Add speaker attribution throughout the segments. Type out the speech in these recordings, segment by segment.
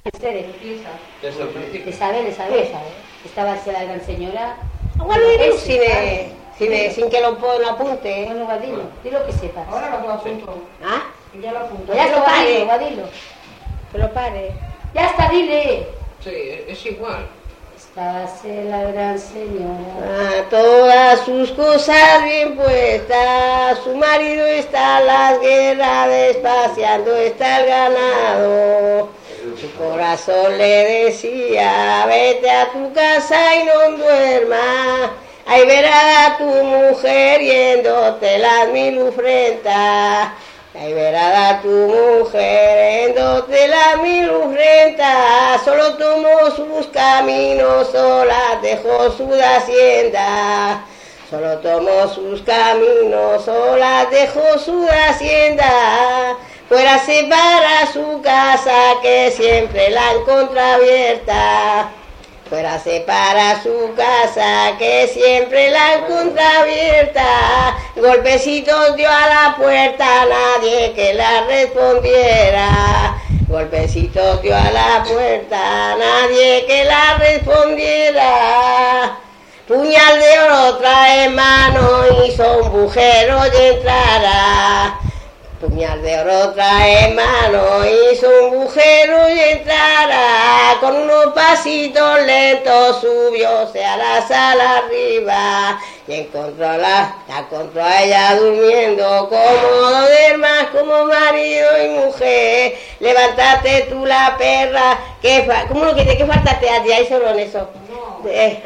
Speaker 1: Le sabe. Estaba la gran señora.
Speaker 2: Bueno, sin que lo apunte.
Speaker 1: Bueno, va, dilo que sepas.
Speaker 3: Ahora lo apunto.
Speaker 2: ¿Ah?
Speaker 3: Ya lo apunto.
Speaker 1: Ya está, va, dilo.
Speaker 2: Que lo pare.
Speaker 1: Ya está, dile.
Speaker 4: Sí, es igual.
Speaker 1: Estábase la gran señora.
Speaker 2: A todas sus cosas bien puestas, su marido está en las guerras, despaciando está el ganado. Su corazón le decía, vete a tu casa y no duermas. Ahí verás a tu mujer yéndote las 1000 ofrendas. Ahí verás a tu mujer yéndote las 1000 ofrendas. Solo tomó sus caminos, sola dejó su hacienda. Solo tomó sus caminos, sola dejó su hacienda. Fuérase para su casa que siempre la encontró abierta. Fuérase para su casa que siempre la encontró abierta. Golpecitos dio a la puerta, nadie que la respondiera. Golpecitos dio a la puerta, nadie que la respondiera. Puñal de oro trae en mano, hizo un bujero y entrara. Puñal de oro trae en mano, hizo un bujero y entrara. Con unos pasitos lentos subióse a la sala arriba. Y encontró la encontró a ella durmiendo como duermas como marido y mujer. Levántate tú la perra, ¿qué falta te hacía? ¿Hay solo en eso?
Speaker 3: No.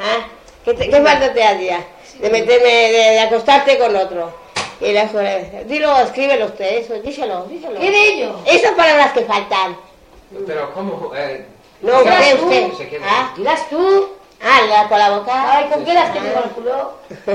Speaker 2: ¿Qué falta te hacía? De meterme, de acostarte con otro. Y la dilo, escríbelo usted, eso, díselo.
Speaker 1: ¿Qué de ello?
Speaker 2: Esas palabras que faltan.
Speaker 4: Pero ¿cómo?
Speaker 2: No, usted.
Speaker 4: ¿Ah?
Speaker 1: ¿Dirás tú?
Speaker 2: Con la boca.
Speaker 1: Ay, ¿con qué las tengo con el culo?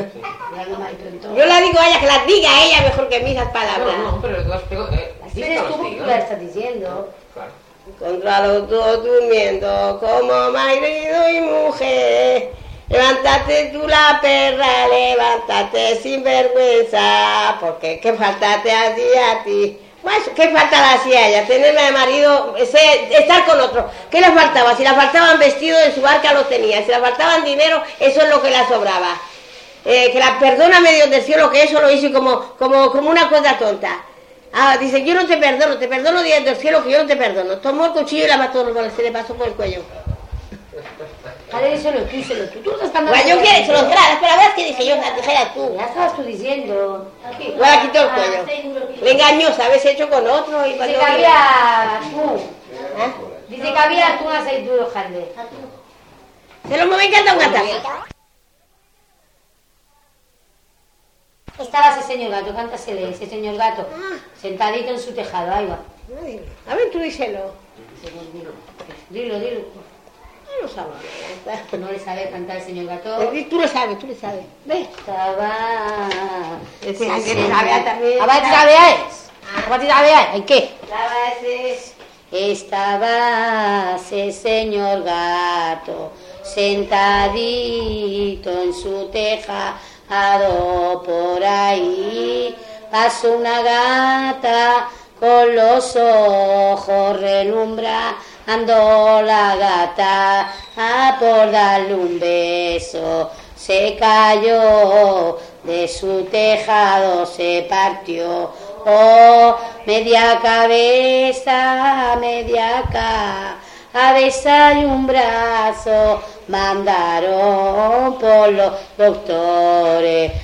Speaker 2: Yo la digo a ella, que las diga ella mejor que a mí esas palabras.
Speaker 4: No, pero las pego.
Speaker 1: Las dices tú porque tú las estás diciendo.
Speaker 4: Claro.
Speaker 2: Contra los dos durmiendo como marido y mujer. Levántate tú la perra, levántate sin vergüenza, porque ¿qué falta te hacía a ti? Pues, ¿qué falta le hacía a ella? Tenerme de marido, estar con otro. ¿Qué le faltaba? Si le faltaban vestidos en su barca lo tenía, si le faltaban dinero, eso es lo que le sobraba. Que la perdóname Dios del cielo, que eso lo hice como una cosa tonta. Dice, yo no te perdono Dios del cielo, que yo no te perdono. Tomó el cuchillo y la mató, se le pasó por el cuello.
Speaker 1: Vale, díselo tú. Tú estás cantando.
Speaker 2: Bueno, yo quiero, se los grabas, pero a ver qué dije yo, dijera tú.
Speaker 1: Ya estabas tú diciendo.
Speaker 2: Yo la quito el cuello. Le engañosa, habéis hecho con otro y
Speaker 1: Dice que había tú. Dice que había tú un aceituno, Jande.
Speaker 2: Se lo me encanta un gatazo.
Speaker 1: Estaba ese señor gato, cántasele, ese señor gato, sentadito en su tejado, ahí va.
Speaker 2: A ver, tú díselo.
Speaker 1: Dilo.
Speaker 2: No lo sabe.
Speaker 1: No le sabe cantar el señor gato.
Speaker 2: Tú lo sabes. Ve.
Speaker 1: Estaba...
Speaker 2: Ese sabe también.
Speaker 1: ¿Hay qué? Estaba ese señor gato sentadito en su tejado por ahí. Pasó una gata con los ojos relumbrando, la gata por darle un beso se cayó de su tejado, se partió media cabeza y un brazo. Mandaron por los doctores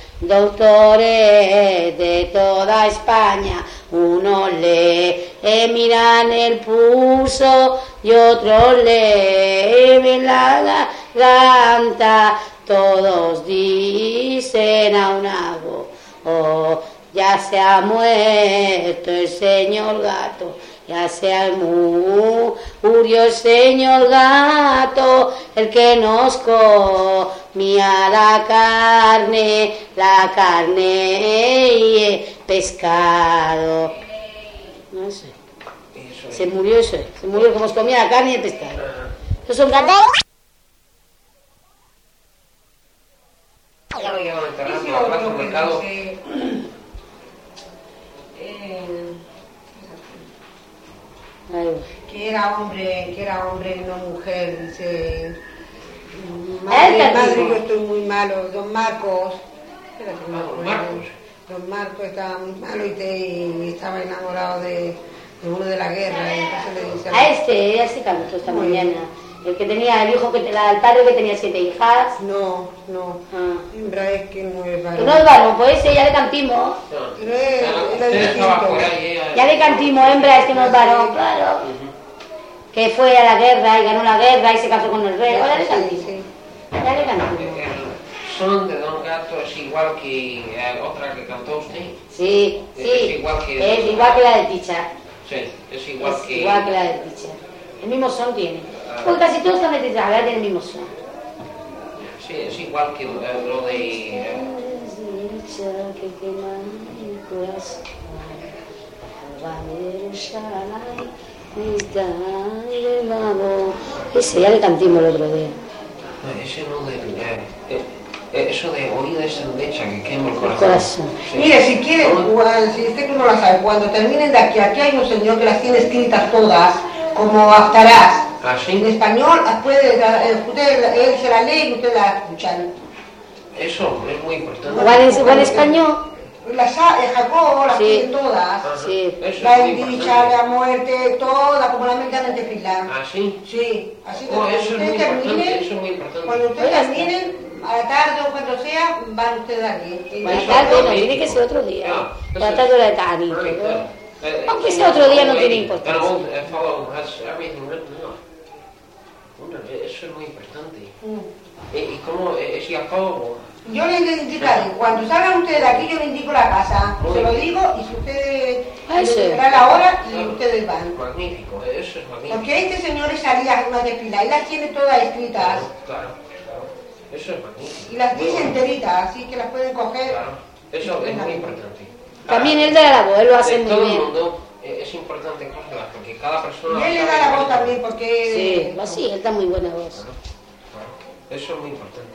Speaker 1: de toda España. Unos le miran el pulso y otros le ven la garganta. Todos dicen a una voz, ya se ha muerto el señor gato. Ya se murió el señor gato, el que nos comía la carne y el pescado. No sé. Se murió como nos comía la carne y el pescado. ¿Esos son gatos?
Speaker 4: Ya lo llevan enterrando a Plaza Mercado.
Speaker 1: Ahí va.
Speaker 2: que era hombre y no mujer, dice,
Speaker 1: Él
Speaker 2: madre,
Speaker 1: también.
Speaker 2: yo estoy muy malo, don Marcos, espérate, no me
Speaker 4: Don
Speaker 2: acuerdo.
Speaker 4: Marcos.
Speaker 2: Don Marcos estaba muy malo y estaba enamorado de uno de la guerra, y entonces le dice
Speaker 1: A este cantó esta
Speaker 2: Muy
Speaker 1: mañana.
Speaker 2: bien.
Speaker 1: El que tenía, el hijo el padre que tenía 7 hijas.
Speaker 2: no,
Speaker 1: Ah.
Speaker 2: hembra es que no es
Speaker 1: Que
Speaker 2: varón.
Speaker 1: no es varón, pues ese ya le cantimos.
Speaker 4: No.
Speaker 2: Pero es
Speaker 4: Usted estaba
Speaker 2: distinto.
Speaker 4: fuera y ella...
Speaker 1: Ya le cantimos, hembra es que no es varón, claro. Que fue a la guerra y ganó la guerra y se casó con el rey. Ahora le cantimos.
Speaker 2: Sí.
Speaker 1: Ya le cantimos.
Speaker 4: El son de Don Gato es igual que otra que cantó usted.
Speaker 1: Sí,
Speaker 4: Es
Speaker 1: sí.
Speaker 4: igual que-
Speaker 1: Es igual que la de Ticha.
Speaker 4: Sí, es igual
Speaker 1: Es
Speaker 4: que...
Speaker 1: igual que la de Ticha. El mismo son tiene. Porque casi todos están de Ticha, ahora tienen el mismo son.
Speaker 4: Sí, es igual que lo de...
Speaker 1: Dicha que quema mi corazón. Ese ya le cantimos el otro día.
Speaker 4: Ese no de... eso de oída esa derecha que quema el corazón.
Speaker 1: Corazón.
Speaker 4: Sí.
Speaker 2: Mire, si quiere, si usted que no la sabe, cuando terminen de aquí hay un señor que las tiene escritas todas, como Haftarás.
Speaker 4: ¿Ah, sí?
Speaker 2: En español, él se la lee y usted la escucha.
Speaker 4: Eso es muy importante.
Speaker 1: Igual en español.
Speaker 2: Jacob las
Speaker 1: Sí.
Speaker 2: tiene todas.
Speaker 4: Ajá.
Speaker 1: Sí.
Speaker 4: Eso
Speaker 2: La
Speaker 4: es muy
Speaker 2: dicha,
Speaker 4: importante.
Speaker 2: la muerte, toda, como la mente de Tefilá.
Speaker 4: ¿Ah, sí?
Speaker 2: Sí, así que
Speaker 4: Oh,
Speaker 2: cuando
Speaker 4: eso es muy
Speaker 2: ustedes
Speaker 4: importante,
Speaker 2: terminen,
Speaker 4: eso es muy importante.
Speaker 2: cuando ustedes terminen, a la tarde o cuando sea, van ustedes allí.
Speaker 1: Buenas
Speaker 4: Eso
Speaker 1: tardes,
Speaker 4: es
Speaker 1: no, tiene que
Speaker 4: magnífico.
Speaker 1: ser otro día.
Speaker 4: Yeah,
Speaker 1: Buenas
Speaker 4: this
Speaker 1: tardes
Speaker 4: is
Speaker 1: la de Cani.
Speaker 4: very good.
Speaker 1: Aunque sea otro día, no tiene
Speaker 4: An
Speaker 1: importancia.
Speaker 4: old fellow has everything written down. Eso es muy importante. ¿Y cómo es Jacobo?
Speaker 2: Yo le indicaré, cuando salgan ustedes de aquí, yo le indico la casa. Se lo digo y si ustedes
Speaker 1: Eso.
Speaker 2: les dará la hora y ustedes van.
Speaker 4: Magnífico, eso es magnífico.
Speaker 2: Porque este señor salía una de pila y las tiene todas escritas.
Speaker 4: Claro, claro. Eso es magnífico.
Speaker 2: Y las
Speaker 4: Muy
Speaker 2: dice
Speaker 4: bueno.
Speaker 2: enteritas, así que las pueden coger.
Speaker 4: Claro, eso es muy importante.
Speaker 1: También él de la voz, él lo hace
Speaker 4: De
Speaker 1: muy
Speaker 4: todo el
Speaker 1: bien.
Speaker 4: mundo es importante cogerlas porque cada persona...
Speaker 2: Y él le da
Speaker 4: sabe
Speaker 2: la voz
Speaker 4: que-
Speaker 2: también porque...
Speaker 1: Sí, pues sí, él da muy buena voz.
Speaker 4: Claro, claro. Eso es muy importante.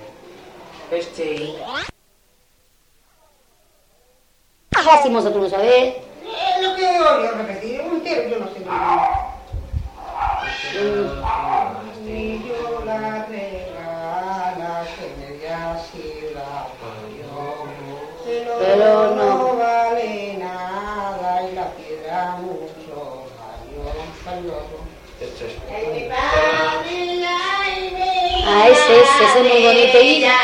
Speaker 1: ¿Qué hacemos nosotros, sabes?
Speaker 2: Lo que yo repetir, un entero, yo no sé. Y yo la regala, que me así la parió.
Speaker 1: Pero no.
Speaker 2: Vale nada y la piedra mucho valió.
Speaker 4: Esto es...
Speaker 1: Ah, ese es muy bonito. Y ya,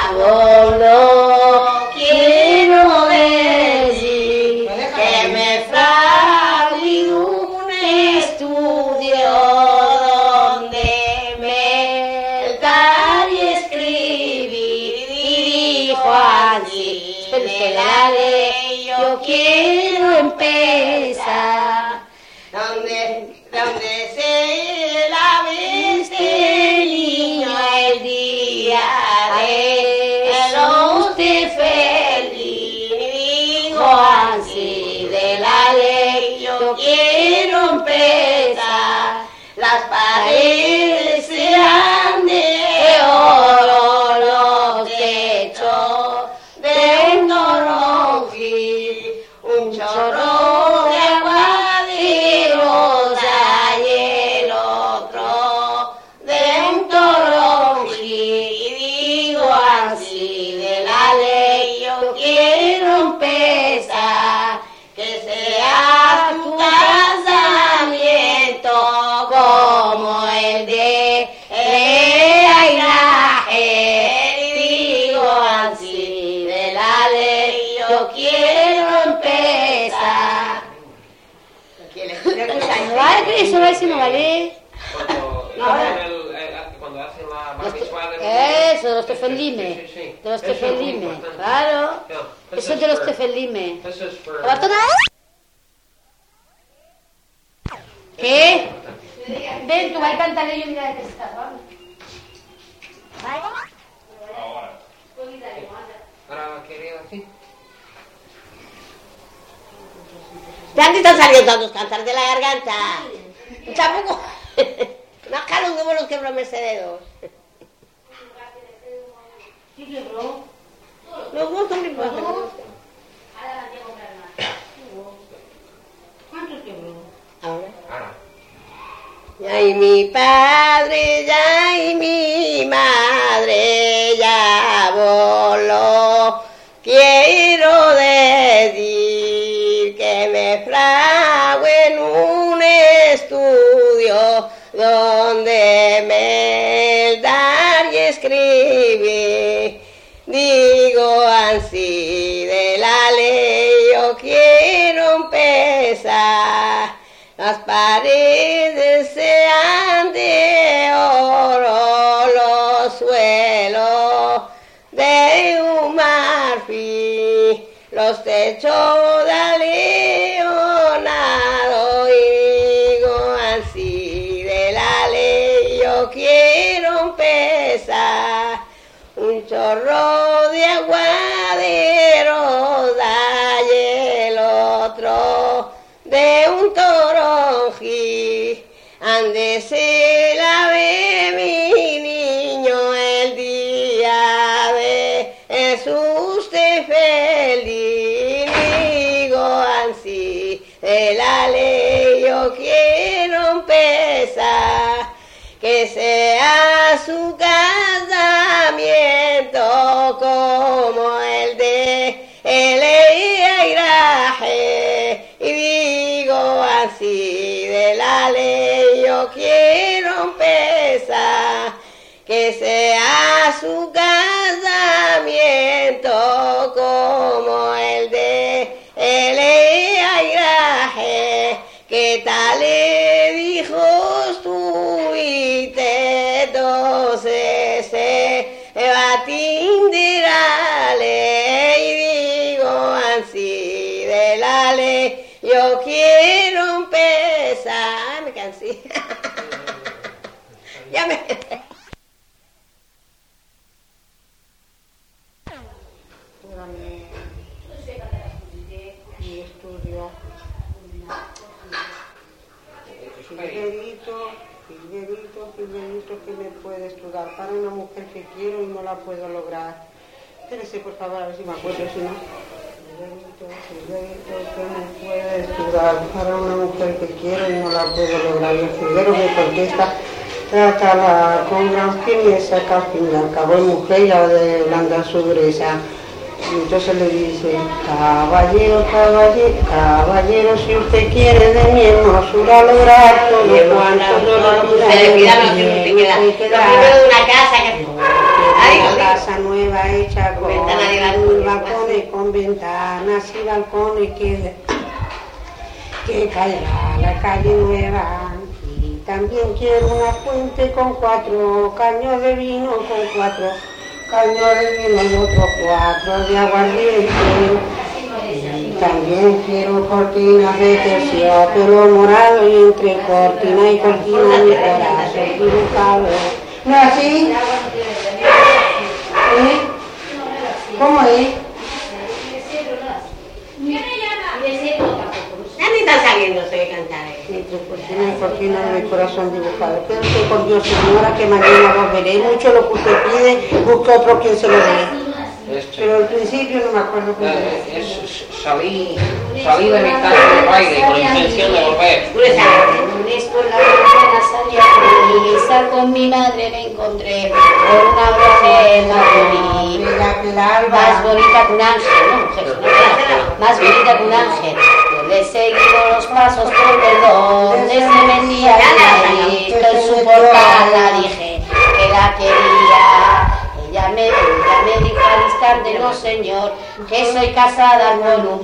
Speaker 1: lo quiero decir que me fragué un estudio donde meditar y escribir y dijo así, espera, dale, yo quiero empezar donde se la ve este niño el día de usted feliz. Digo así de la ley, yo quiero empezar. Las paredes serán de oro, los techos de un toronjil, un chorro de agua de rosa y el otro de un toronjil. Y digo así de la ley, yo quiero empezar, que sea tu casamiento como el de Airaje. Digo así de la ley, yo quiero empezar. Vale, eso va a decir, no vale.
Speaker 4: Cuando hacen la barbizuela...
Speaker 1: Eso, de los tefelime.
Speaker 4: Sí, sí, sí.
Speaker 1: De los
Speaker 4: Eso es muy
Speaker 1: tefelime,
Speaker 4: importante.
Speaker 1: claro.
Speaker 4: Yeah,
Speaker 1: Eso es de los tefelime.
Speaker 4: Eso es for...
Speaker 1: ¿La batona? ¿Qué? Ven, tú vas a cantarle yo mira de pescar, vamos.
Speaker 4: Ahora quería decir...
Speaker 2: ¿De dónde están saliendo tantos cantar de la garganta? Tampoco. No, Carlos, no me los quebró Mercedes.
Speaker 1: ¿Qué quebró?
Speaker 2: Los dos son iguales.
Speaker 1: ¿Cuántos quebró?
Speaker 2: Ahora.
Speaker 4: Ahora.
Speaker 2: Ay, mi padre ya y mi madre ya voló. Quiero decir que me frago en un estudio donde me dar y escribir. Digo así de la ley yo quiero empezar. Las paredes sean de oro, los suelos de un marfil, los techos de leonado. Y digo así de la ley yo quiero empezar. Un chorro de agua de roda y el otro de un toronjí. Ande se la ve mi niño el día de Jesús te feliz. Digo así de la ley yo quiero empezar. Que sea su casamiento como el de Eliairaje. Y digo así de la ley yo quiero empezar. Que sea su casamiento como el de Eliairaje. ¿Qué tal le dijo estuviste? Entonces se va a tinderale. Y digo así de la ley yo quiero empezar. Me cansé. Ya me...
Speaker 3: Mi estudio. Filberito que me puede estudiar para una mujer que quiero y no la puedo lograr. Espérese, por favor, a ver si me acuerdo, si no. Filberito que me puede estudiar para una mujer que quiero y no la puedo lograr. Y el Filbero me contesta, trátala con gran firmeza, que al fin y al cabo es mujer y adelanta su dureza. Y entonces le dice, caballero, si usted quiere de mi hermosura lograr todo cuanto no lo pida,
Speaker 2: Lo primero de una casa que...
Speaker 3: una casa nueva hecha con balcones, con ventanas y balcones que caerá la calle nueva. Y también quiero una fuente con 4 caños de vino, con 4 caños de vino y otros 4 de aguardiente. Y también quiero cortinas de terciopelo morado y entre cortina y cortina mi corazón dibujado. ¿No es así? ¿Eh? ¿Cómo es?
Speaker 2: Ya ni está sabiendo usted cantar.
Speaker 3: Entre cortina y cortina de mi corazón dibujado. Quédate por Dios, señora, que mañana volveré. Mucho lo que usted pide, busque otro quien se lo dé. Pero al principio no me acuerdo cómo
Speaker 4: salí de mi casa de baile con intención de volver.
Speaker 1: Lunes por la mañana salí a prisa, con mi madre me encontré con una mujer más bonita que un ángel, no mujer, más bonita que un ángel. Yo le he seguido los pasos por perdón, desde Mendía y en su portal la dije que la quería. Ella me dijo al instante, no señor, que soy casada con un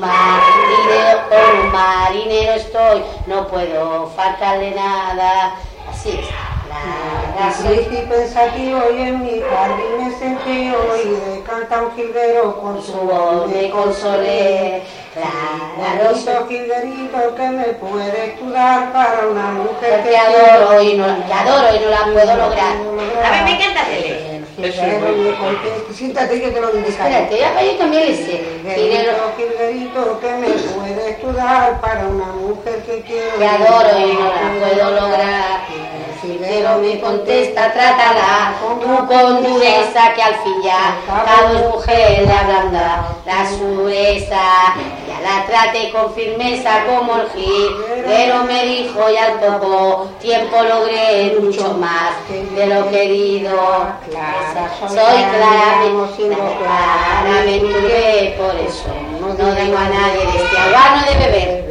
Speaker 1: marinero estoy, no puedo faltarle nada. Así es.
Speaker 3: Triste y pensativo y en mi jardín me senté hoy de canta un jilguero con su voz me consolé. Clarito jilguerito que me puede ayudar para una mujer
Speaker 1: que adoro y no la puedo lograr.
Speaker 2: A mí me encanta hacerle.
Speaker 3: Siéntate que te lo indicaré.
Speaker 1: Espérate, ya yo también le sé.
Speaker 3: Jilguerito que me puede ayudar para una mujer que quiero.
Speaker 1: Que adoro y no la puedo lograr. Pero me contesta, trátala tú con dureza, que al fin ya cada mujer de ablanda la dureza. Ya la trate con firmeza como el jilguero me dijo dijo y al poco tiempo logré mucho más de lo querido. Soy Clara, me turbé, por eso no digo a nadie de este agua no de beber.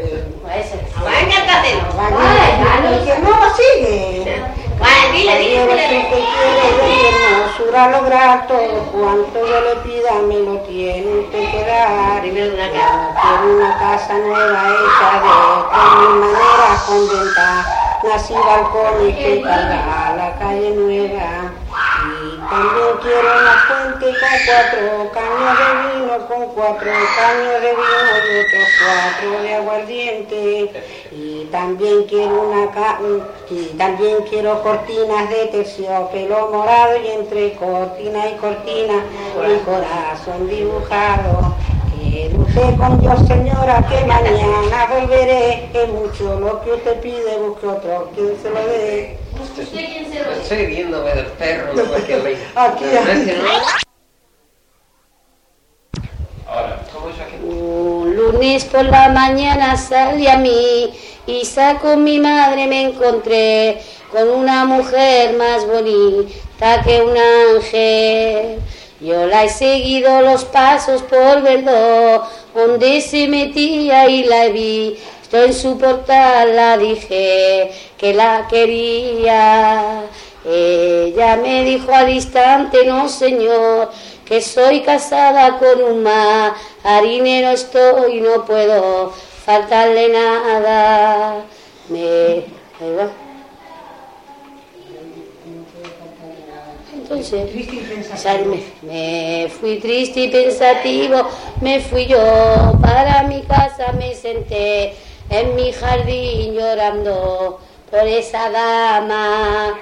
Speaker 3: No, sigue.
Speaker 1: Dile.
Speaker 3: Que quiere de hermosura lograr todo cuanto yo le pida, me lo tiene usted que dar.
Speaker 1: Primero una
Speaker 3: casa. Quiero una casa nueva hecha de mi madera con ventanas y balcones que carga la calle nueva. Y también quiero una fuente con 4 caños de vino, con 4 caños de vino y otros 4 de aguardiente. Y también quiero cortinas de terciopelo morado y entre cortina y cortina un corazón dibujado. Quiere usted con Dios, señora, que mañana volveré. Es mucho lo que usted pide, busque otro quien se lo dé.
Speaker 1: ¿Usted quién se lo ve?
Speaker 4: Estoy viéndome del perro, no cualquier rey.
Speaker 3: Aquí.
Speaker 4: Ahora, ¿cómo es aquí?
Speaker 1: Un lunes por la mañana salí a mí y con mi madre me encontré con una mujer más bonita que un ángel. Yo la he seguido los pasos por Verdó, donde se metía y la he visto en su portal, la dije que la quería. Ella me dijo al instante, no señor, que soy casada con un marinero estoy, no puedo faltarle nada. Ahí va. Entonces, me fui triste y pensativo, me fui yo para mi casa, me senté en mi jardín llorando por esa dama.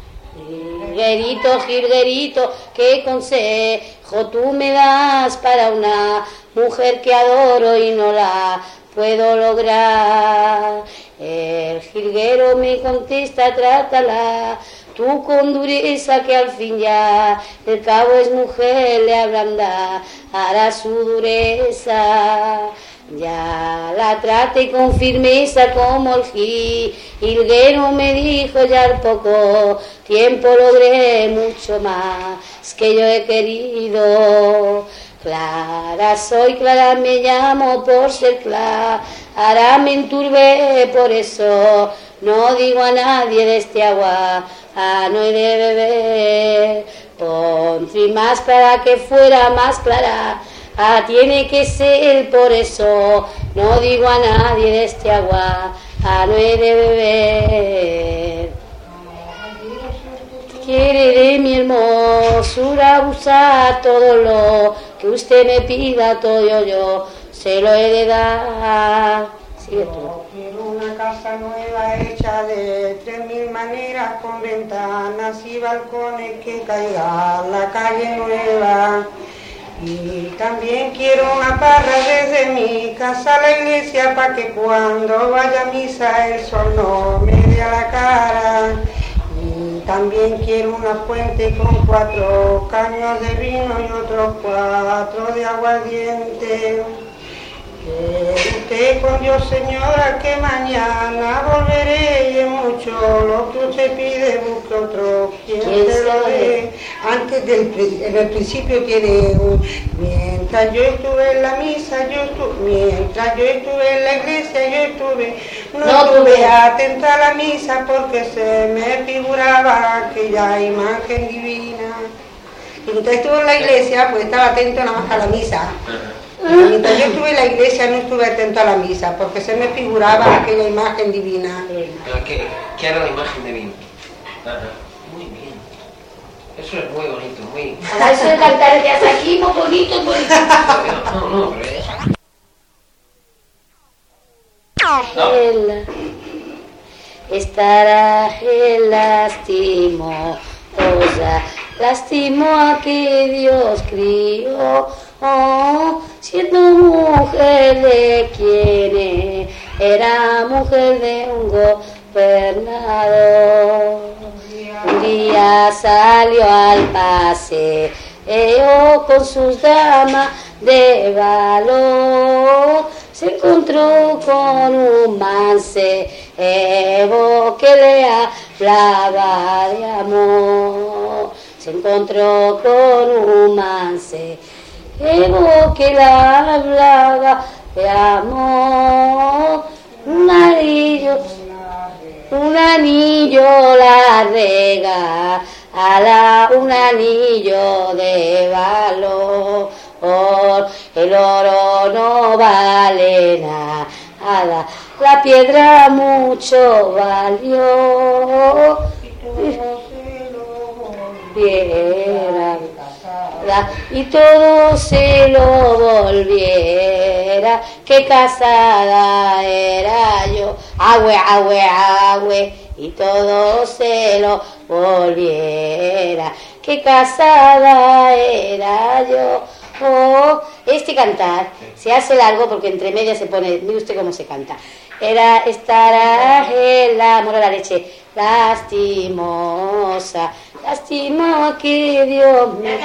Speaker 1: Jilguerito, ¿qué consejo tú me das para una mujer que adoro y no la puedo lograr? El jilguero me contesta, trátala tú con dureza, que al fin ya el cabo es mujer, le ablandará su dureza. Ya la trate con firmeza como el jilguero me dijo, ya al poco tiempo logré mucho más que yo he querido. Clara soy, Clara me llamo por ser Clara, me enturbé, por eso no digo a nadie de este agua no he de beber. Pondré más para que fuera más clara, tiene que ser, por eso no digo a nadie de este agua no he de beber. Quiere de mi hermosura usar todo lo que usted me pida, todo yo se lo he de dar. Sigue tú.
Speaker 3: Quiero una casa nueva hecha de 3000 maneras, con ventanas y balcones que caiga la calle nueva. Y también quiero una parra desde mi casa a la iglesia, para que cuando vaya a misa el sol no me dé a la cara. Y también quiero una fuente con 4 caños de vino y otros 4 de aguardiente. Usted con Dios, señora, que mañana volveré y es mucho lo que usted pide, busque otro quien se lo dé. Antes en el principio tiene mientras yo estuve en la misa, mientras yo estuve en la iglesia, no estuve atenta a la misa porque se me figuraba aquella imagen divina. Y mientras estuve en la iglesia, pues estaba atento nada más a la misa. Mientras yo estuve en la iglesia no estuve atento a la misa, porque se me figuraba aquella imagen divina.
Speaker 4: ¿Qué era la imagen divina? Muy bien. Eso es muy bonito, muy...
Speaker 1: Eso de cantar de hasta aquí, muy bonito, muy bonito.
Speaker 4: No, pero eso...
Speaker 1: Estará el lastimosa, lastimó a que Dios crió, siendo mujer de quien era mujer de un gobernador. Un día salió al paseo con sus damas de valor, se encontró con un mancebo Evo que le hablaba de amor, se encontró con un mancebo que le hablaba de amor, un anillo la regala, un anillo de valor, el oro no vale nada, la piedra mucho valió, y todo se lo volviera, que casada era yo, agüe, y todo se lo volviera, que casada era yo. Este cantar se hace largo porque entre medias se pone, mire usted cómo se canta. Era estará el amor a la leche, lastimosa, lástima que Dios mío.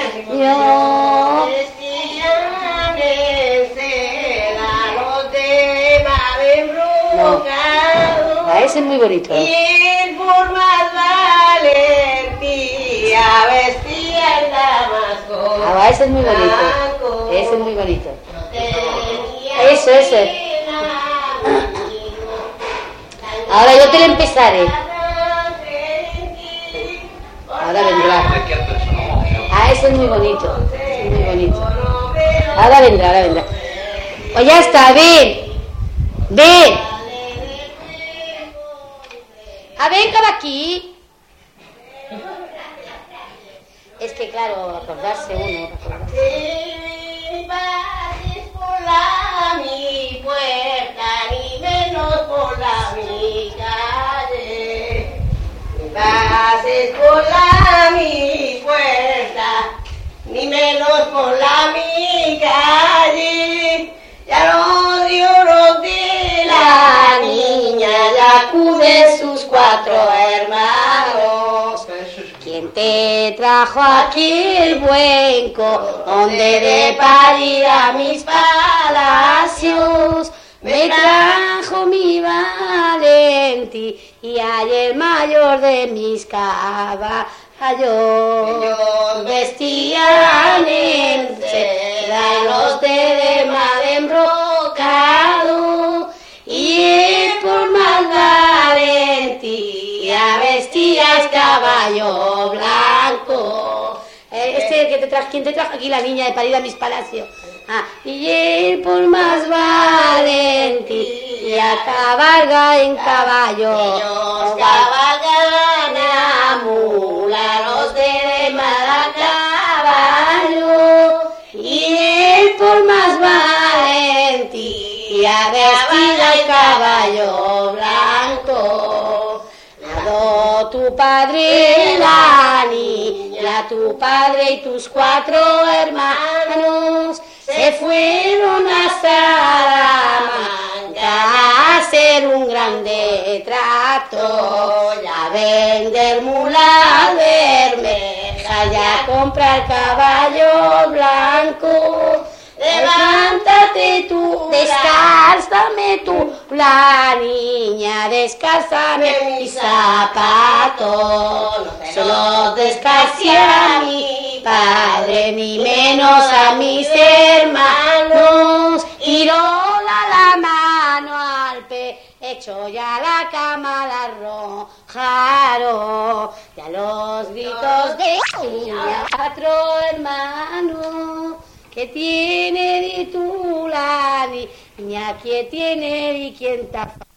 Speaker 1: No, ese es muy bonito.
Speaker 2: Y él por más valentía vestía el damasco.
Speaker 1: Ese es muy bonito. Ese es muy bonito. Eso. Ahora yo te lo empezaré. Ahora vendrá. Ese es muy bonito. Es muy bonito. Ahora vendrá. Pues ya está, ven. Venga aquí. Es que claro, acordarse uno.
Speaker 2: Ni pases por mi puerta, ni menos por mi calle. Ni pases por mi puerta, ni menos por mi calle. Ya no dio de la niña, ya acude sus 4 hermanos.
Speaker 1: ¿Quién te trajo aquí el buenco, donde de parir a mis palacios? Me trajo mi valentía y el mayor de mis caballos. Vestían en seda y los de madre embrocado, y él por más valentía vestía el caballo blanco. ¿Quién te trajo aquí la niña de parir a mis palacios? Y él por más valentía cabalga en caballo.
Speaker 2: Ellos cabalgan a mula, los de mala caballo,
Speaker 1: Y él por más valentía vestida el caballo blanco. Nadó tu padre la niña, tu padre y tus 4 hermanos se fueron a Salamanca a hacer un grande trato, a vender mula bermeja y a comprar caballo blanco. Levántate tú, descálzame tú, la niña, descálzame mis zapatos. Solo descalcé a mi padre, ni menos a mis hermanos. Y rola la mano al pecho y a la cama la arrojaron. Y a los gritos de niña, 4 hermanos. ¿Qué tiene de tú la niña? ¿Qué tiene y quién tapa?